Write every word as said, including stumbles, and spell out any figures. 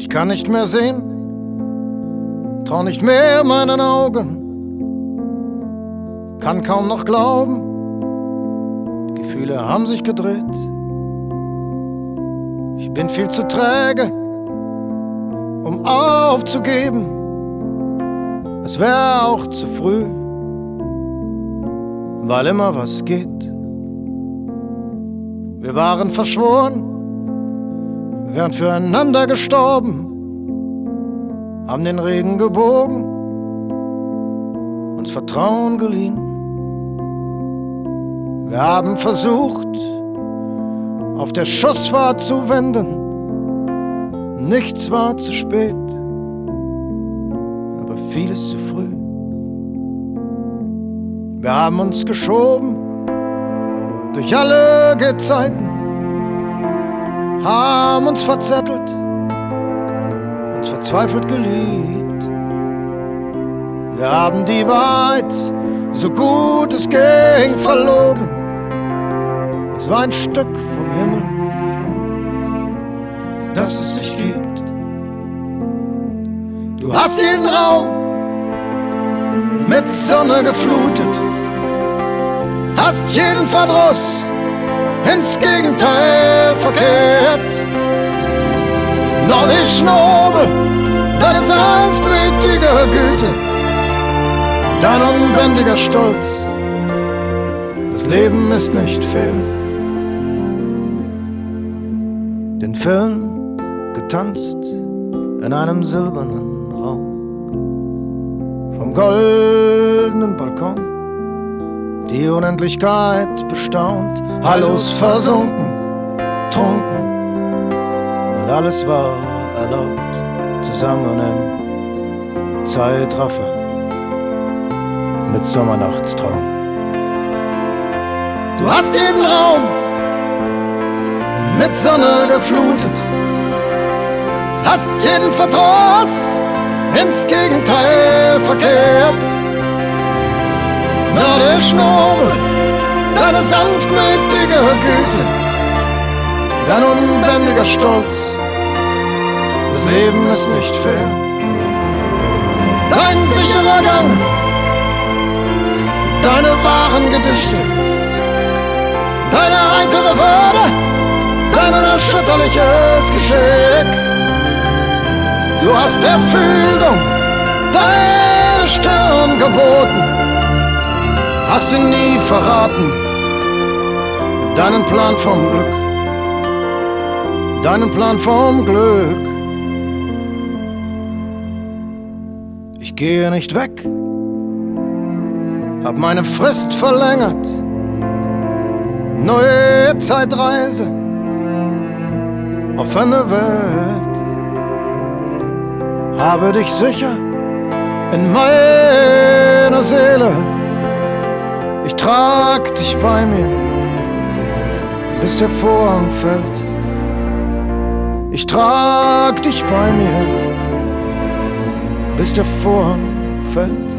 Ich kann nicht mehr sehen, trau nicht mehr meinen Augen, kann kaum noch glauben, die Gefühle haben sich gedreht. Ich bin viel zu träge, um aufzugeben, es wäre auch zu früh, weil immer was geht. Wir waren verschworen, wären füreinander gestorben, haben den Regen gebogen, uns Vertrauen geliehen. Wir haben versucht, auf der Schussfahrt zu wenden, nichts war zu spät, aber vieles zu früh. Wir haben uns geschoben durch alle Gezeiten, haben uns verzettelt, uns verzweifelt geliebt. Wir haben die Wahrheit, so gut es ging, verlogen. Es war ein Stück vom Himmel, das es dich gibt. Du hast jeden Raum mit Sonne geflutet, hast jeden Verdruss ins Gegenteil verkehrt. Noch die Schnobel, deine sanftmütige Güte, dein unbändiger Stolz, das Leben ist nicht fair. Den Film getanzt in einem silbernen Raum, vom goldenen Balkon die Unendlichkeit bestaunt, Hallos versunken, trunken, und alles war erlaubt, zusammen im Zeitraffer mit Sommernachtstraum. Du hast jeden Raum mit Sonne geflutet, hast jeden Verdruss ins Gegenteil verkehrt. Na, der Schnurr, deine sanftmütige Güte, dein unbändiger Stolz, das Leben ist nicht fair. Dein sicherer Gang, deine wahren Gedichte, deine heitere Würde, dein unerschütterliches Geschick. Du hast der Fügung deine Stirn geboten, hast ihn nie verraten, deinen Plan vom Glück, deinen Plan vom Glück. Ich gehe nicht weg, hab meine Frist verlängert, neue Zeitreise, offene Welt, habe dich sicher in meiner Seele. Ich trag dich bei mir, bis der Vorhang fällt. Ich trag dich bei mir, bis der Vorhang fällt.